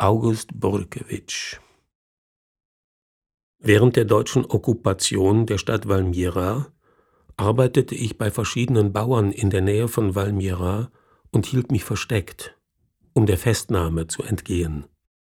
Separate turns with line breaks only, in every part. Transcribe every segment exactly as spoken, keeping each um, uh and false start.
August Burkewitsch. Während der deutschen Okkupation der Stadt Valmiera arbeitete ich bei verschiedenen Bauern in der Nähe von Valmiera und hielt mich versteckt, um der Festnahme zu entgehen.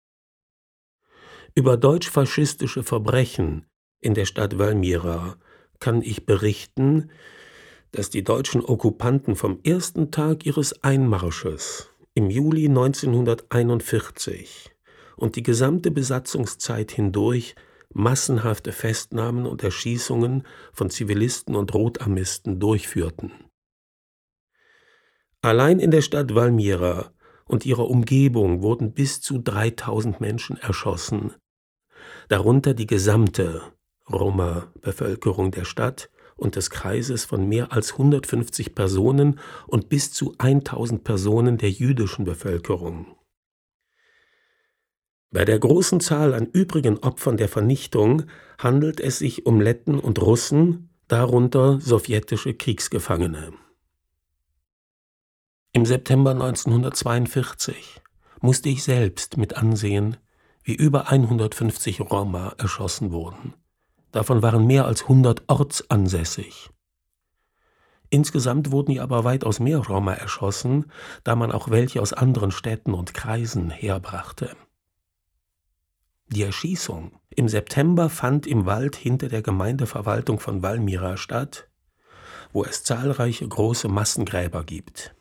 Über deutsch-faschistische Verbrechen in der Stadt Valmiera kann ich berichten, dass die deutschen Okkupanten vom ersten Tag ihres Einmarsches im Juli neunzehnhunderteinundvierzig und die gesamte Besatzungszeit hindurch massenhafte Festnahmen und Erschießungen von Zivilisten und Rotarmisten durchführten. Allein in der Stadt Valmiera und ihrer Umgebung wurden bis zu dreitausend Menschen erschossen, darunter die gesamte Roma-Bevölkerung der Stadt und des Kreises von mehr als hundertfünfzig Personen und bis zu tausend Personen der jüdischen Bevölkerung. Bei der großen Zahl an übrigen Opfern der Vernichtung handelt es sich um Letten und Russen, darunter sowjetische Kriegsgefangene. Im September neunzehnhundertzweiundvierzig musste ich selbst mit ansehen, wie über hundertfünfzig Roma erschossen wurden. Davon waren mehr als hundert ortsansässig. Insgesamt wurden hier aber weitaus mehr Roma erschossen, da man auch welche aus anderen Städten und Kreisen herbrachte. Die Erschießung im September fand im Wald hinter der Gemeindeverwaltung von Valmiera statt, wo es zahlreiche große Massengräber gibt.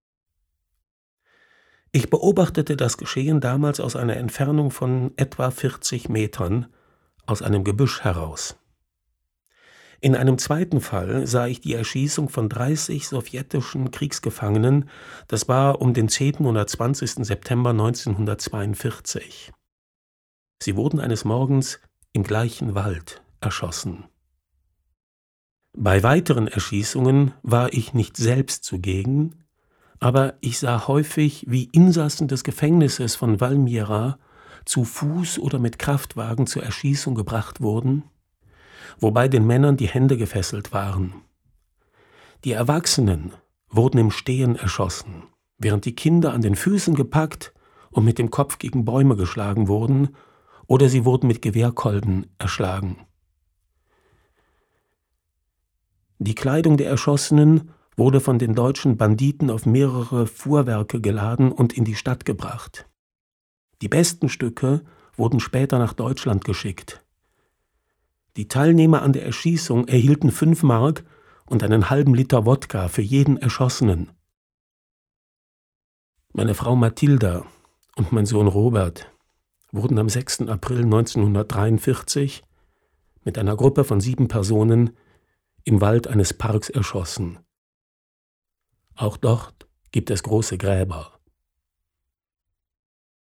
Ich beobachtete das Geschehen damals aus einer Entfernung von etwa vierzig Metern aus einem Gebüsch heraus. In einem zweiten Fall sah ich die Erschießung von dreißig sowjetischen Kriegsgefangenen, das war um den zehnten oder zwanzigsten September neunzehnhundertzweiundvierzig. Sie wurden eines Morgens im gleichen Wald erschossen. Bei weiteren Erschießungen war ich nicht selbst zugegen, aber ich sah häufig, wie Insassen des Gefängnisses von Valmiera zu Fuß oder mit Kraftwagen zur Erschießung gebracht wurden, wobei den Männern die Hände gefesselt waren. Die Erwachsenen wurden im Stehen erschossen, während die Kinder an den Füßen gepackt und mit dem Kopf gegen Bäume geschlagen wurden, oder sie wurden mit Gewehrkolben erschlagen. Die Kleidung der Erschossenen wurde von den deutschen Banditen auf mehrere Fuhrwerke geladen und in die Stadt gebracht. Die besten Stücke wurden später nach Deutschland geschickt. Die Teilnehmer an der Erschießung erhielten fünf Mark und einen halben Liter Wodka für jeden Erschossenen. Meine Frau Mathilda und mein Sohn Robert wurden am sechsten April neunzehnhundertdreiundvierzig mit einer Gruppe von sieben Personen im Wald eines Parks erschossen. Auch dort gibt es große Gräber.